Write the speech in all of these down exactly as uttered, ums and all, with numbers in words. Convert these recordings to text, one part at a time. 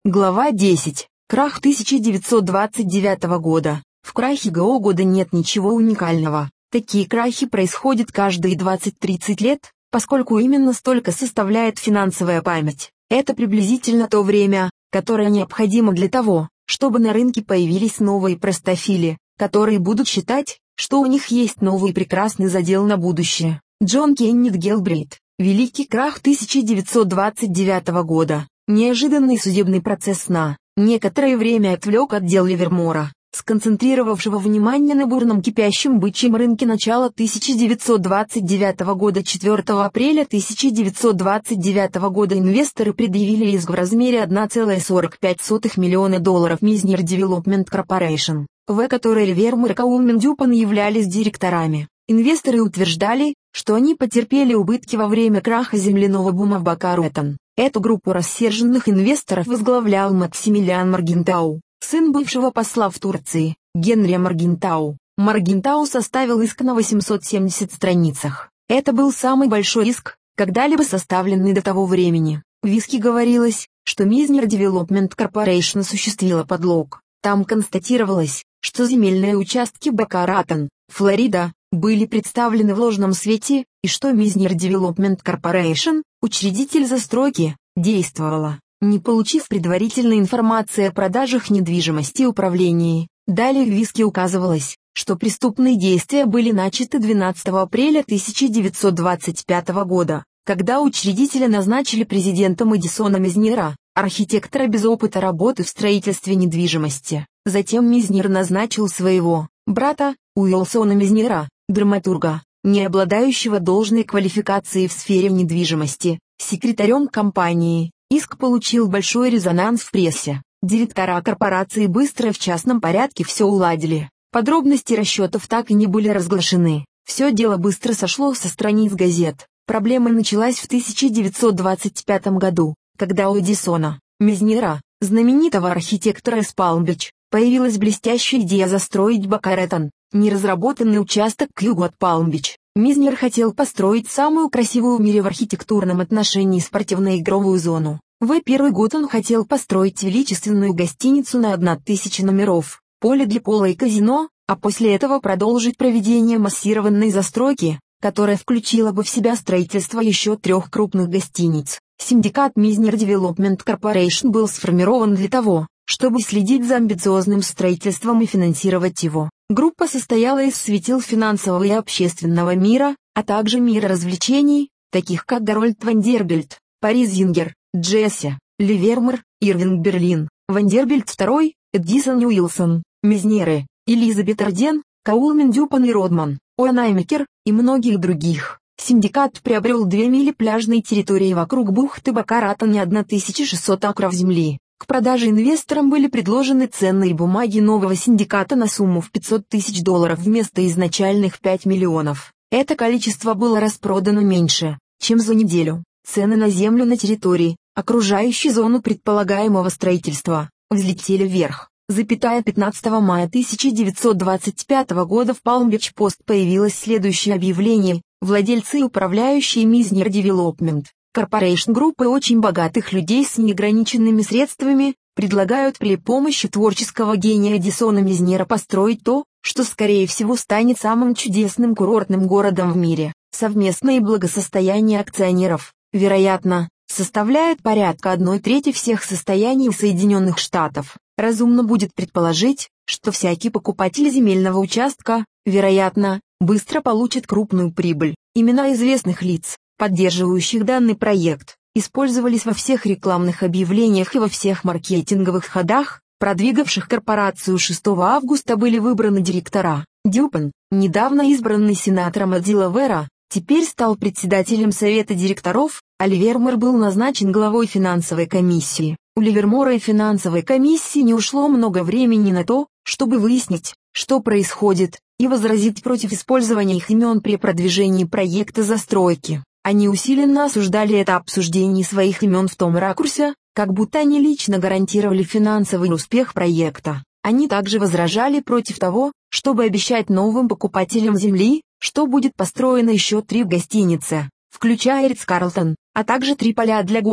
Глава десять. Крах тысяча девятьсот двадцать девятого года. В крахе ГО года нет ничего уникального. Такие крахи происходят каждые двадцать-тридцать лет, поскольку именно столько составляет финансовая память. Это приблизительно то время, которое необходимо для того, чтобы на рынке появились новые простофили, которые будут считать, что у них есть новый прекрасный задел на будущее. Джон Кеннет Гелбрейт. Великий крах тысяча девятьсот двадцать девятого года. Неожиданный судебный процесс на некоторое время отвлек отдел Ливермора, сконцентрировавшего внимание на бурном кипящем бычьем рынке начала тысяча девятьсот двадцать девятого года. четвёртого апреля тысяча девятьсот двадцать девятого года инвесторы предъявили иск в размере одна целая сорок пять сотых миллиона долларов Mizner Development Corporation, в которой Ливермор и Коулман Дюпон являлись директорами. Инвесторы утверждали, что они потерпели убытки во время краха земляного бума в Бока-Ратон. Эту группу рассерженных инвесторов возглавлял Максимилиан Моргентау, сын бывшего посла в Турции, Генри Моргентау. Моргентау составил иск на восемьсот семидесяти страницах. Это был самый большой иск, когда-либо составленный до того времени. В иске говорилось, что Mizner Development Corporation осуществила подлог. Там констатировалось, что земельные участки Бока-Ратон, Флорида, были представлены в ложном свете, и что Mizner Development Corporation, учредитель застройки, действовала, не получив предварительной информации о продажах недвижимости и управлении. Далее в иске указывалось, что преступные действия были начаты двенадцатого апреля тысяча девятьсот двадцать пятого года, когда учредителя назначили президентом Эдисона Мизнера, архитектора без опыта работы в строительстве недвижимости. Затем Мизнер назначил своего брата, Уилсона Мизнера, драматурга, не обладающего должной квалификацией в сфере недвижимости, секретарем компании. Иск получил большой резонанс в прессе. Директора корпорации быстро и в частном порядке все уладили. Подробности расчетов так и не были разглашены. Все дело быстро сошло со страниц газет. Проблема началась в тысяча девятьсот двадцать пятом году, когда у Эдисона, Мизнера, знаменитого архитектора из Палм-Бич, появилась блестящая идея застроить Бока-Ратон, неразработанный участок к югу от Палм-Бич. Мизнер хотел построить самую красивую в мире в архитектурном отношении спортивно-игровую зону. В первый год он хотел построить величественную гостиницу на тысячу номеров, поле для пола и казино, а после этого продолжить проведение массированной застройки, которая включила бы в себя строительство еще трех крупных гостиниц. Синдикат Mizner Development Corporation был сформирован для того, чтобы следить за амбициозным строительством и финансировать его. Группа состояла из светил финансового и общественного мира, а также мира развлечений, таких как Гарольд Вандербильт, Парис Зингер, Джесси, Ливермор, Ирвинг Берлин, Вандербильт второй, Эдисон Уилсон, Мизнеры, Элизабет Арден, Коулман Дюпон и Родман, Уанаймекер и многих других. Синдикат приобрел две мили пляжной территории вокруг бухты Бока-Ратон и тысячу шестьсот акров земли. К продаже инвесторам были предложены ценные бумаги нового синдиката на сумму в пятьсот тысяч долларов вместо изначальных пяти миллионов. Это количество было распродано меньше, чем за неделю. Цены на землю на территории, окружающей зону предполагаемого строительства, взлетели вверх. Запятая пятнадцатого мая тысяча девятьсот двадцать пятого года в Палм-Бич Пост появилось следующее объявление: владельцы и управляющие Mizner Development Corporation группы очень богатых людей с неограниченными средствами предлагают при помощи творческого гения Эдисона Мизнера построить то, что скорее всего станет самым чудесным курортным городом в мире. Совместное благосостояние акционеров, вероятно, составляет порядка одной трети всех состояний Соединенных Штатов. Разумно будет предположить, что всякий покупатель земельного участка, вероятно, быстро получит крупную прибыль. Имена известных лиц, поддерживающих данный проект, использовались во всех рекламных объявлениях и во всех маркетинговых ходах, продвигавших корпорацию. шестого августа были выбраны директора. Дюпон, недавно избранный сенатором от Делавера, теперь стал председателем совета директоров, а Ливермор был назначен главой финансовой комиссии. У Ливермора и финансовой комиссии не ушло много времени на то, чтобы выяснить, что происходит, и возразить против использования их имен при продвижении проекта застройки. Они усиленно осуждали это обсуждение своих имен в том ракурсе, как будто они лично гарантировали финансовый успех проекта. Они также возражали против того, чтобы обещать новым покупателям земли, что будет построено еще три гостиницы, включая Ридс-Карлтон, а также три поля для гольфа.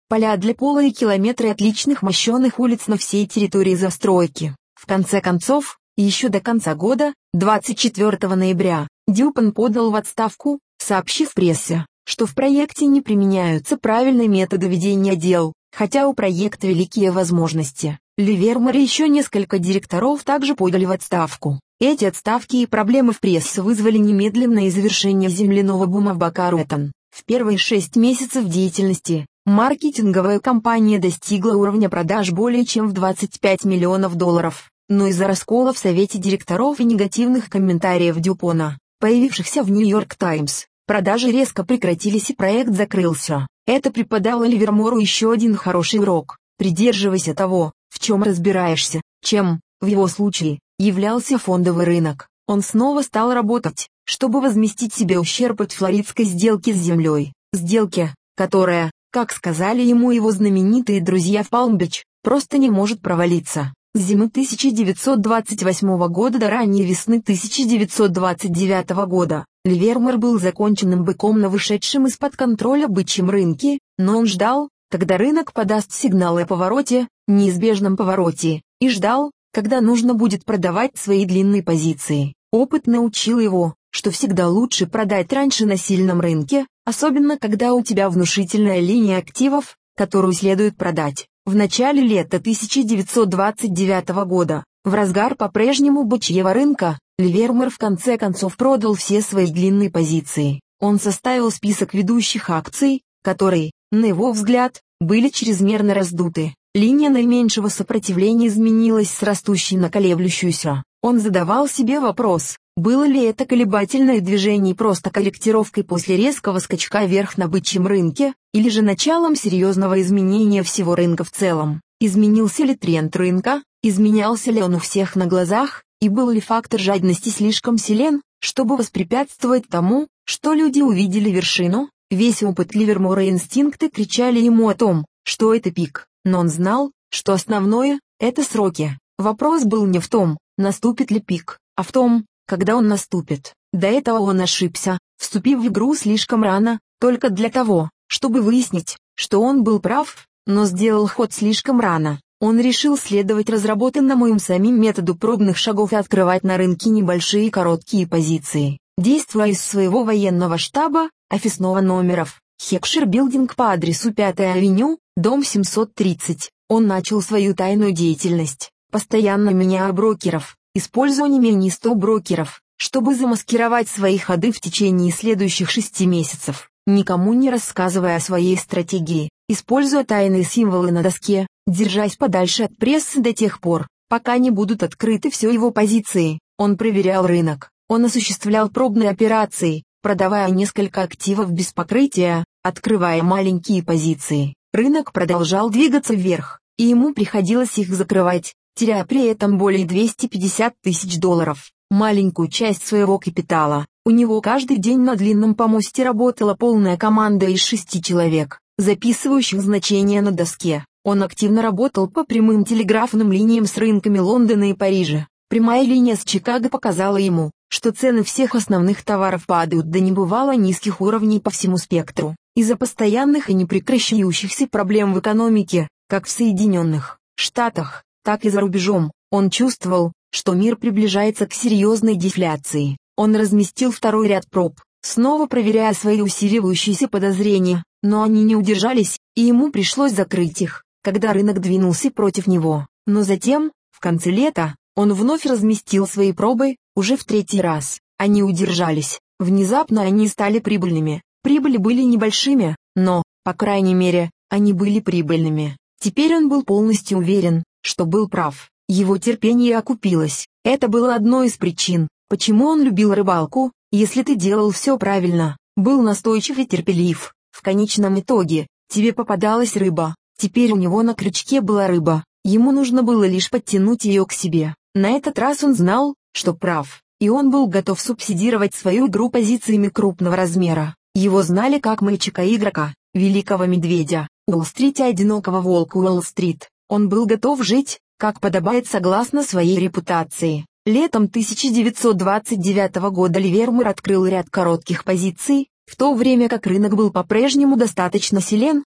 поля для пола и километры отличных мощеных улиц на всей территории застройки. В конце концов, еще до конца года, двадцать четвёртого ноября, Дюпон подал в отставку, сообщив прессе, что в проекте не применяются правильные методы ведения дел, хотя у проекта великие возможности. Ливермор и еще несколько директоров также подали в отставку. Эти отставки и проблемы в прессе вызвали немедленное завершение земляного бума в Бока-Ратон. В первые шесть месяцев деятельности, маркетинговая кампания достигла уровня продаж более чем в двадцать пять миллионов долларов, но из-за раскола в совете директоров и негативных комментариев Дюпона, появившихся в Нью-Йорк Таймс, продажи резко прекратились и проект закрылся. Это преподало Ливермору еще один хороший урок: придерживайся того, в чем разбираешься, чем, в его случае, являлся фондовый рынок. Он снова стал работать, чтобы возместить себе ущерб от флоридской сделки с землей, сделки, которая, как сказали ему его знаменитые друзья в Палм-Бич, просто не может провалиться. С зимы тысяча девятьсот двадцать восьмого года до ранней весны тысяча девятьсот двадцать девятого года, Ливермор был законченным быком на вышедшем из-под контроля бычьем рынке, но он ждал, когда рынок подаст сигналы о повороте, неизбежном повороте, и ждал, когда нужно будет продавать свои длинные позиции. Опыт научил его, что всегда лучше продать раньше на сильном рынке, особенно когда у тебя внушительная линия активов, которую следует продать. В начале лета тысяча девятьсот двадцать девятого года, в разгар по-прежнему бычьего рынка, Ливермор в конце концов продал все свои длинные позиции. Он составил список ведущих акций, которые, на его взгляд, были чрезмерно раздуты. Линия наименьшего сопротивления изменилась с растущей на колеблющуюся. Он задавал себе вопрос, было ли это колебательное движение просто корректировкой после резкого скачка вверх на бычьем рынке, или же началом серьезного изменения всего рынка в целом. Изменился ли тренд рынка, изменялся ли он у всех на глазах, и был ли фактор жадности слишком силен, чтобы воспрепятствовать тому, что люди увидели вершину. Весь опыт Ливермора и инстинкты кричали ему о том, что это пик, но он знал, что основное – это сроки. Вопрос был не в том, наступит ли пик, а в том, когда он наступит. До этого он ошибся, вступив в игру слишком рано, только для того, чтобы выяснить, что он был прав, но сделал ход слишком рано. Он решил следовать разработанному им самим методу пробных шагов и открывать на рынке небольшие короткие позиции. Действуя из своего военного штаба, офисного номеров, Хекшир Билдинг по адресу пятая авеню, дом семьсот тридцать, он начал свою тайную деятельность, постоянно меняя брокеров, используя не менее ста брокеров, чтобы замаскировать свои ходы в течение следующих шести месяцев, никому не рассказывая о своей стратегии, используя тайные символы на доске, держась подальше от прессы до тех пор, пока не будут открыты все его позиции. Он проверял рынок, он осуществлял пробные операции, продавая несколько активов без покрытия, открывая маленькие позиции. Рынок продолжал двигаться вверх, и ему приходилось их закрывать, теряя при этом более двухсот пятидесяти тысяч долларов, маленькую часть своего капитала. У него каждый день на длинном помосте работала полная команда из шести человек, записывающих значения на доске. Он активно работал по прямым телеграфным линиям с рынками Лондона и Парижа. Прямая линия с Чикаго показала ему, что цены всех основных товаров падают до небывало низких уровней по всему спектру. Из-за постоянных и непрекращающихся проблем в экономике, как в Соединенных Штатах, так и за рубежом, он чувствовал, что мир приближается к серьезной дефляции. Он разместил второй ряд проб, снова проверяя свои усиливающиеся подозрения, но они не удержались, и ему пришлось закрыть их, когда рынок двинулся против него. Но затем, в конце лета, он вновь разместил свои пробы, уже в третий раз. Они удержались, внезапно они стали прибыльными. Прибыли были небольшими, но, по крайней мере, они были прибыльными. Теперь он был полностью уверен, что был прав. Его терпение окупилось. Это было одной из причин, почему он любил рыбалку. Если ты делал все правильно, был настойчив и терпелив, в конечном итоге, тебе попадалась рыба. Теперь у него на крючке была рыба, ему нужно было лишь подтянуть ее к себе. На этот раз он знал, что прав, и он был готов субсидировать свою игру позициями крупного размера. Его знали как мальчика-игрока, великого медведя, Уолл-стрит и одинокого волка Уолл-стрит. Он был готов жить, как подобает согласно своей репутации. Летом тысяча девятьсот двадцать девятого года Ливермор открыл ряд коротких позиций, в то время как рынок был по-прежнему достаточно силен,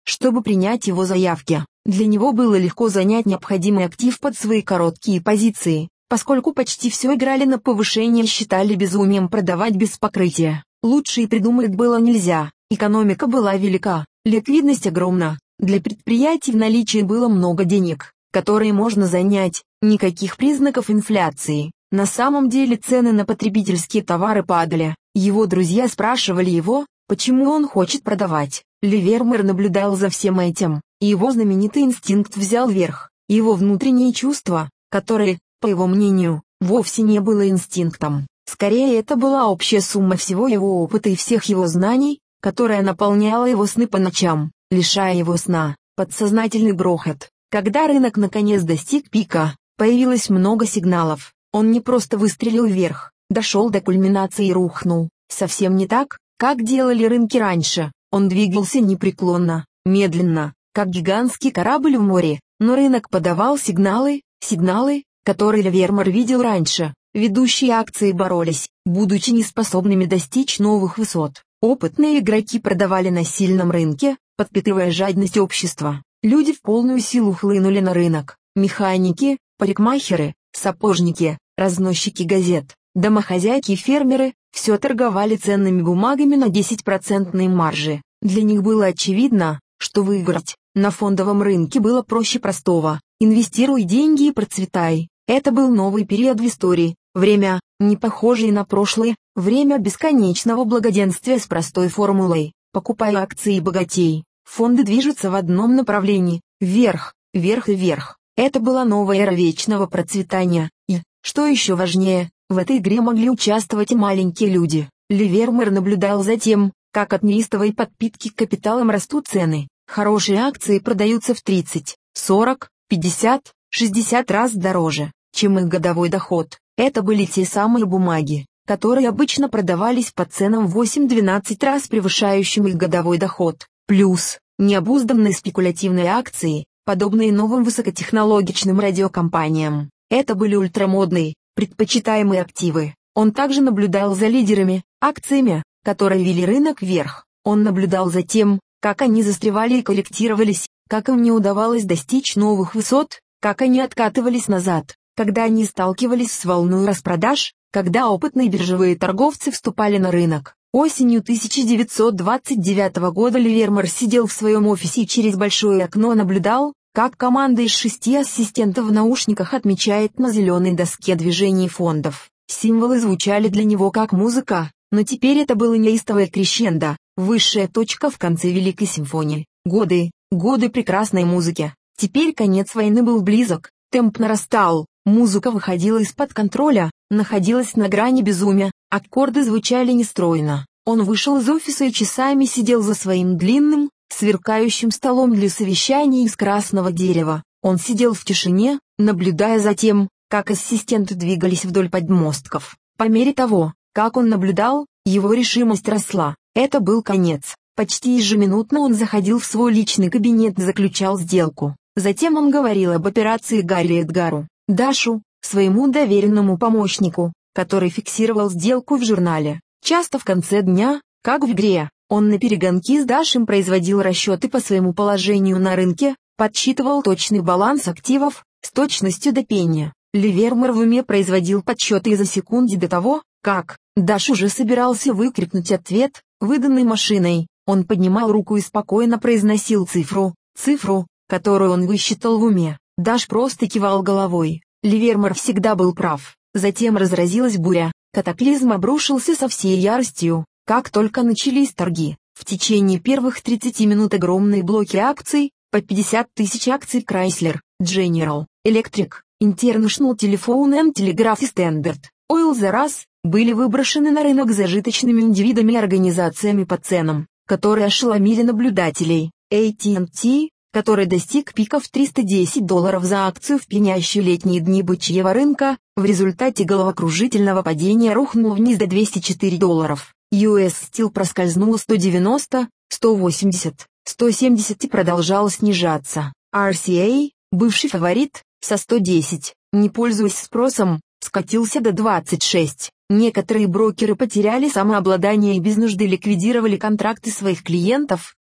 чтобы принять его заявки. Для него было легко занять необходимый актив под свои короткие позиции, поскольку почти все играли на повышение, считали безумием продавать без покрытия. Лучше и придумать было нельзя, экономика была велика, ликвидность огромна, для предприятий в наличии было много денег, которые можно занять, никаких признаков инфляции. На самом деле цены на потребительские товары падали. Его друзья спрашивали его, почему он хочет продавать. Ливермор наблюдал за всем этим, и его знаменитый инстинкт взял верх. Его внутренние чувства, которые, по его мнению, вовсе не было инстинктом. Скорее, это была общая сумма всего его опыта и всех его знаний, которая наполняла его сны по ночам, лишая его сна. Подсознательный грохот. Когда рынок наконец достиг пика, появилось много сигналов. Он не просто выстрелил вверх, дошел до кульминации и рухнул. Совсем не так, как делали рынки раньше. Он двигался непреклонно, медленно, как гигантский корабль в море, но рынок подавал сигналы, сигналы, которые Ливермор видел раньше. Ведущие акции боролись, будучи неспособными достичь новых высот. Опытные игроки продавали на сильном рынке, подпитывая жадность общества. Люди в полную силу хлынули на рынок. Механики, парикмахеры, сапожники, разносчики газет, домохозяйки и фермеры – все торговали ценными бумагами на десять процентной маржи. Для них было очевидно, что выиграть на фондовом рынке было проще простого. Инвестируй деньги и процветай. Это был новый период в истории, время, не похожее на прошлое, время бесконечного благоденствия с простой формулой. Покупай акции и богатей. Фонды движутся в одном направлении – вверх, вверх и вверх. Это была новая эра вечного процветания. И, что еще важнее, в этой игре могли участвовать и маленькие люди. Ливермор наблюдал за тем, как от неистовой подпитки капиталом растут цены. Хорошие акции продаются в тридцать, сорок, пятьдесят, шестьдесят раз дороже, чем их годовой доход. Это были те самые бумаги, которые обычно продавались по ценам в восемь-двенадцать раз превышающим их годовой доход. Плюс, необузданные спекулятивные акции, подобные новым высокотехнологичным радиокомпаниям. Это были ультрамодные, предпочитаемые активы. Он также наблюдал за лидерами, акциями, которые вели рынок вверх. Он наблюдал за тем, как они застревали и корректировались, как им не удавалось достичь новых высот, как они откатывались назад, когда они сталкивались с волной распродаж, когда опытные биржевые торговцы вступали на рынок. Осенью тысяча девятьсот двадцать девятого года Ливермор сидел в своем офисе и через большое окно наблюдал, как команда из шести ассистентов в наушниках отмечает на зеленой доске движений фондов. Символы звучали для него как музыка, но теперь это было неистовое крещендо, высшая точка в конце Великой симфонии. Годы, годы прекрасной музыки. Теперь конец войны был близок, темп нарастал, музыка выходила из-под контроля, находилась на грани безумия, аккорды звучали нестройно. Он вышел из офиса и часами сидел за своим длинным, сверкающим столом для совещаний из красного дерева. Он сидел в тишине, наблюдая за тем, как ассистенты двигались вдоль подмостков. По мере того, как он наблюдал, его решимость росла. Это был конец. Почти ежеминутно он заходил в свой личный кабинет и заключал сделку. Затем он говорил об операции Гарри Эдгару, Дашу, своему доверенному помощнику, который фиксировал сделку в журнале. Часто в конце дня, как в игре, он на перегонки с Дашем производил расчеты по своему положению на рынке, подсчитывал точный баланс активов, с точностью до пенни. Ливермор в уме производил подсчеты за секунды до того, как Даш уже собирался выкрикнуть ответ, выданный машиной. Он поднимал руку и спокойно произносил цифру, цифру, которую он высчитал в уме. Даш просто кивал головой. Ливермор всегда был прав. Затем разразилась буря. Катаклизм обрушился со всей яростью, как только начались торги. В течение первых тридцати минут огромные блоки акций, по пятьдесят тысяч акций Chrysler, General Electric, International Telephone and Telegraph и Standard Oil за раз, были выброшены на рынок зажиточными индивидами и организациями по ценам, которые ошеломили наблюдателей. эй ти энд ти, который достиг пика в триста десять долларов за акцию в пьянящие летние дни бычьего рынка, в результате головокружительного падения рухнул вниз до двухсот четырёх долларов. ю эс Steel проскользнул сто девяносто, сто восемьдесят, сто семьдесят и продолжал снижаться. ар си эй, бывший фаворит, со сто десять, не пользуясь спросом, скатился до двадцати шести. Некоторые брокеры потеряли самообладание и без нужды ликвидировали контракты своих клиентов,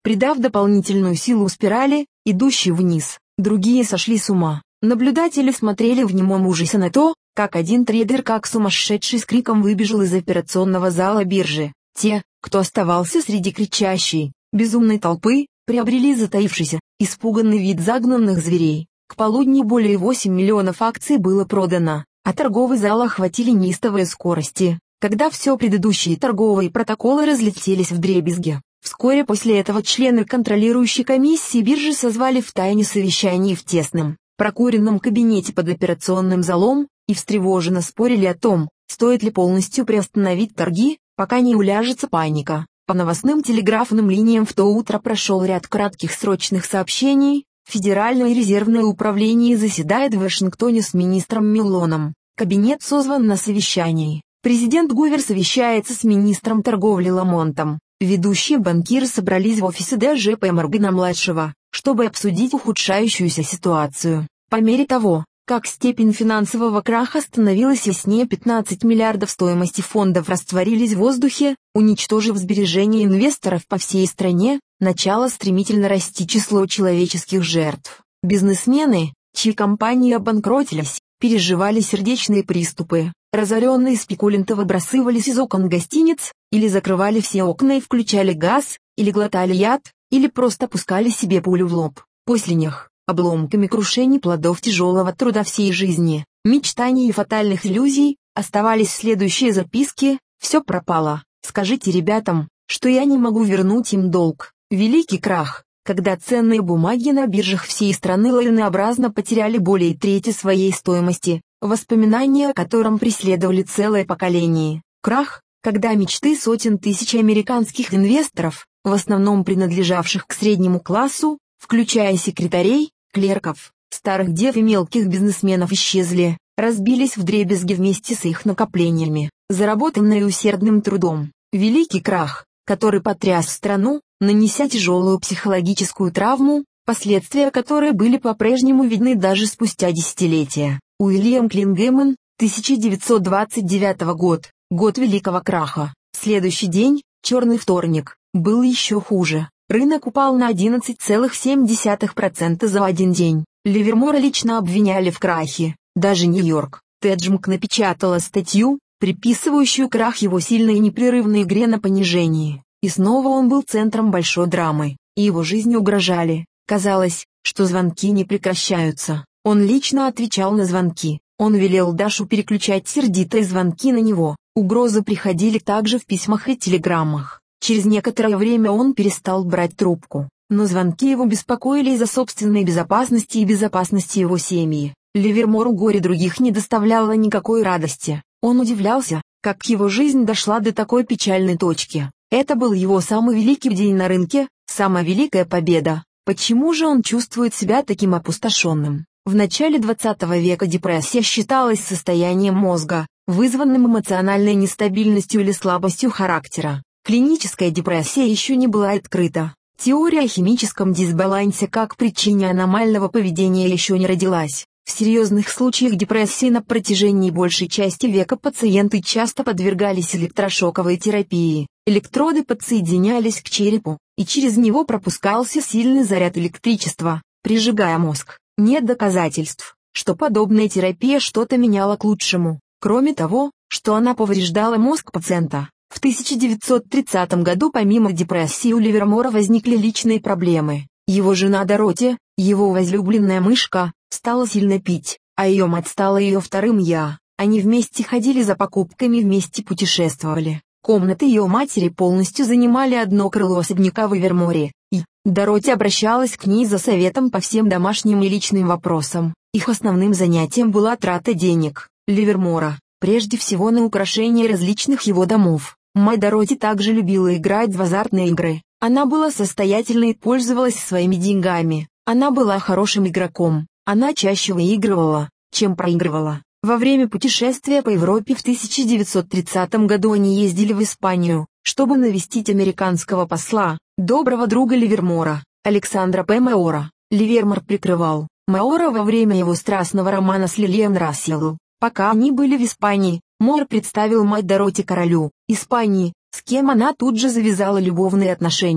придав дополнительную силу спирали, идущей вниз. Другие сошли с ума. Наблюдатели смотрели в немом ужасе на то, как один трейдер как сумасшедший с криком выбежал из операционного зала биржи. Те, кто оставался среди кричащей, безумной толпы, приобрели затаившийся, испуганный вид загнанных зверей. К полудню более восьми миллионов акций было продано, а торговый зал охватили неистовые скорости, когда все предыдущие торговые протоколы разлетелись вдребезги. Вскоре после этого члены контролирующей комиссии биржи созвали в тайне совещание в тесном, прокуренном кабинете под операционным залом, и встревоженно спорили о том, стоит ли полностью приостановить торги, пока не уляжется паника. По новостным телеграфным линиям в то утро прошел ряд кратких срочных сообщений. Федеральное резервное управление заседает в Вашингтоне с министром Миллоном. Кабинет созван на совещании. Президент Гувер совещается с министром торговли Ламонтом. Ведущие банкиры собрались в офисе Д Ж П Моргана-младшего, чтобы обсудить ухудшающуюся ситуацию. По мере того, как степень финансового краха становилась яснее, пятнадцать миллиардов стоимости фондов растворились в воздухе, уничтожив сбережения инвесторов по всей стране, начало стремительно расти число человеческих жертв. Бизнесмены, чьи компании обанкротились, переживали сердечные приступы. Разоренные спекулянты выбрасывались из окон гостиниц, или закрывали все окна и включали газ, или глотали яд, или просто пускали себе пулю в лоб. После них, обломками крушений плодов тяжелого труда всей жизни, мечтаний и фатальных иллюзий, оставались следующие записки: «Все пропало. Скажите ребятам, что я не могу вернуть им долг». Великий крах, когда ценные бумаги на биржах всей страны лавинообразно потеряли более трети своей стоимости, воспоминания о котором преследовали целое поколение. Крах, когда мечты сотен тысяч американских инвесторов, в основном принадлежавших к среднему классу, включая секретарей, клерков, старых дев и мелких бизнесменов, исчезли, разбились вдребезги вместе с их накоплениями, заработанные усердным трудом. Великий крах, который потряс страну, нанеся тяжелую психологическую травму, последствия которой были по-прежнему видны даже спустя десятилетия. Уильям Клингеман, тысяча девятьсот двадцать девятый год, год Великого краха. Следующий день, черный вторник, был еще хуже. Рынок упал на одиннадцать целых семь десятых процента за один день. Ливермора лично обвиняли в крахе. Даже Нью-Йорк Теджмк напечатала статью, приписывающую крах его сильной и непрерывной игре на понижении. И снова он был центром большой драмы, и его жизни угрожали. Казалось, что звонки не прекращаются. Он лично отвечал на звонки. Он велел Дашу переключать сердитые звонки на него. Угрозы приходили также в письмах и телеграммах. Через некоторое время он перестал брать трубку, но звонки его беспокоили из-за собственной безопасности и безопасности его семьи. Ливермору горе других не доставляло никакой радости. Он удивлялся, как его жизнь дошла до такой печальной точки. Это был его самый великий день на рынке, самая великая победа. Почему же он чувствует себя таким опустошенным? В начале двадцатого века депрессия считалась состоянием мозга, вызванным эмоциональной нестабильностью или слабостью характера. Клиническая депрессия еще не была открыта. Теория о химическом дисбалансе как причине аномального поведения еще не родилась. В серьезных случаях депрессии на протяжении большей части века пациенты часто подвергались электрошоковой терапии. Электроды подсоединялись к черепу, и через него пропускался сильный заряд электричества, прижигая мозг. Нет доказательств, что подобная терапия что-то меняла к лучшему, кроме того, что она повреждала мозг пациента. В тысяча девятьсот тридцатом году помимо депрессии у Ливермора возникли личные проблемы. Его жена Дороти, его возлюбленная мышка, стала сильно пить, а ее мать стала ее вторым «я». Они вместе ходили за покупками, вместе путешествовали. Комнаты ее матери полностью занимали одно крыло особняка в Ливерморе, и Дороти обращалась к ней за советом по всем домашним и личным вопросам. Их основным занятием была трата денег Ливермора, прежде всего на украшение различных его домов. Мать Дороти также любила играть в азартные игры. Она была состоятельной и пользовалась своими деньгами. Она была хорошим игроком. Она чаще выигрывала, чем проигрывала. Во время путешествия по Европе в тысяча девятьсот тридцатом году они ездили в Испанию, чтобы навестить американского посла, доброго друга Ливермора, Александра П. Маора. Ливермор прикрывал Маора во время его страстного романа с Лилиан Расселл. Пока они были в Испании, Мор представил мать Дороти королю Испании, с кем она тут же завязала любовные отношения.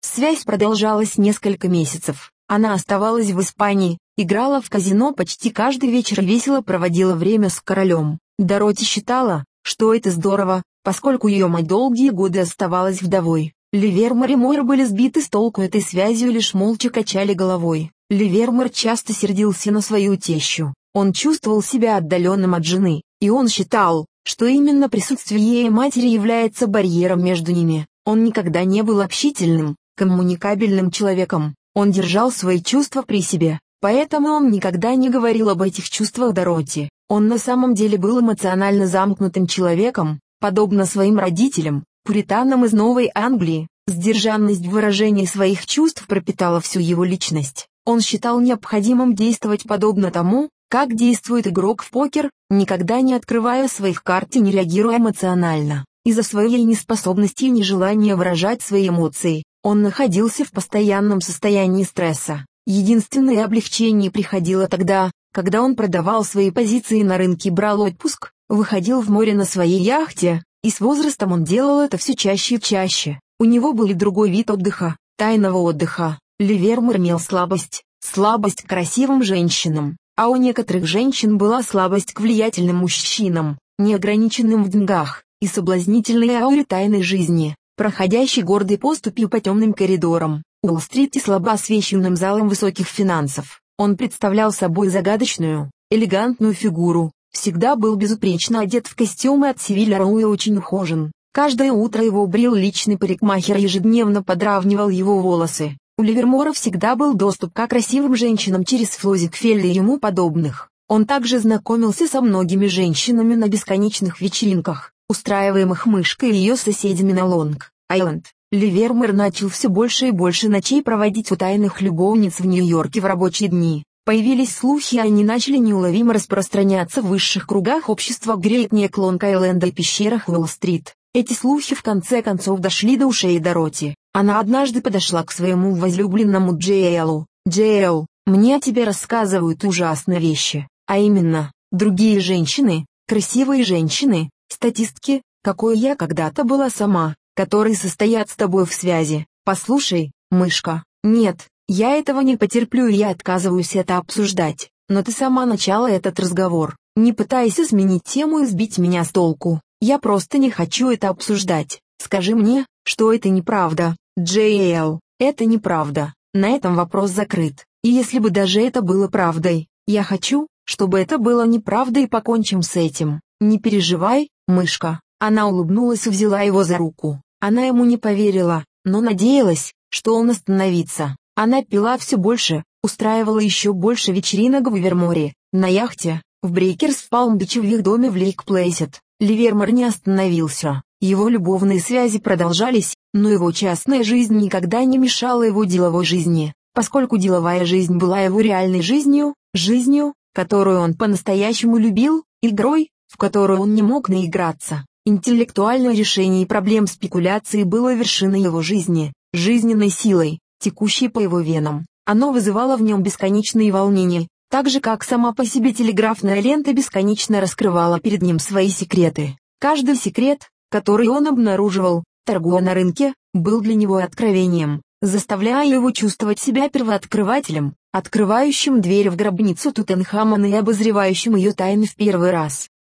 Связь продолжалась несколько месяцев. Она оставалась в Испании, играла в казино почти каждый вечер и весело проводила время с королем. Дороти считала, что это здорово, поскольку ее мать долгие годы оставалась вдовой. Ливермор и Мойр были сбиты с толку этой связью и лишь молча качали головой. Ливермор часто сердился на свою тещу. Он чувствовал себя отдаленным от жены, и он считал, что именно присутствие ее матери является барьером между ними. Он никогда не был общительным, коммуникабельным человеком. Он держал свои чувства при себе, поэтому он никогда не говорил об этих чувствах Дороти. Он на самом деле был эмоционально замкнутым человеком, подобно своим родителям, пуританам из Новой Англии. Сдержанность в выражении своих чувств пропитала всю его личность. Он считал необходимым действовать подобно тому, как действует игрок в покер, никогда не открывая своих карт и не реагируя эмоционально. Из-за своей неспособности и нежелания выражать свои эмоции, он находился в постоянном состоянии стресса. Единственное облегчение приходило тогда, когда он продавал свои позиции на рынке и брал отпуск, выходил в море на своей яхте, и с возрастом он делал это все чаще и чаще. У него был и другой вид отдыха, тайного отдыха. Ливермор имел слабость, слабость к красивым женщинам, а у некоторых женщин была слабость к влиятельным мужчинам, неограниченным в деньгах, и соблазнительной ауре тайной жизни, проходящей гордой поступью по темным коридорам, Уолл-стрит и слабо освещенным залам высоких финансов. Он представлял собой загадочную, элегантную фигуру, всегда был безупречно одет в костюмы от Севилля Роу и очень ухожен. Каждое утро его брил личный парикмахер и ежедневно подравнивал его волосы. У Ливермора всегда был доступ к красивым женщинам через Флозик-Фелли и ему подобных. Он также знакомился со многими женщинами на бесконечных вечеринках, устраиваемых мышкой и ее соседями на Лонг-Айленд. Ливермор начал все больше и больше ночей проводить у тайных любовниц в Нью-Йорке в рабочие дни. Появились слухи, и они начали неуловимо распространяться в высших кругах общества Грейтнек Лонг-Айленда и пещерах Уолл-стрит. Эти слухи в конце концов дошли до ушей Дороти. Она однажды подошла к своему возлюбленному Джейлу. «Джейл, мне о тебе рассказывают ужасные вещи, а именно, другие женщины, красивые женщины, статистки, какой я когда-то была сама, которые состоят с тобой в связи. Послушай, мышка, нет, я этого не потерплю и я отказываюсь это обсуждать, но ты сама начала этот разговор. Не пытайся сменить тему и сбить меня с толку. Я просто не хочу это обсуждать. Скажи мне, что это неправда, Джейл, это неправда. На этом вопрос закрыт. И если бы даже это было правдой, я хочу, чтобы это было неправдой и покончим с этим. Не переживай, мышка». Она улыбнулась и взяла его за руку. Она ему не поверила, но надеялась, что он остановится. Она пила все больше, устраивала еще больше вечеринок в Ливерморе, на яхте, в Брейкерс в Палм-Бич и в их доме в Лейк-Плейсет. Ливермор не остановился. Его любовные связи продолжались, но его частная жизнь никогда не мешала его деловой жизни, поскольку деловая жизнь была его реальной жизнью, жизнью, которую он по-настоящему любил, игрой, в которую он не мог наиграться. Интеллектуальное решение проблем спекуляции было вершиной его жизни, жизненной силой, текущей по его венам. Оно вызывало в нем бесконечные волнения, так же как сама по себе телеграфная лента бесконечно раскрывала перед ним свои секреты. Каждый секрет, который он обнаруживал, торгуя на рынке, был для него откровением, заставляя его чувствовать себя первооткрывателем, открывающим дверь в гробницу Тутанхамона и обозревающим ее тайны в первый раз.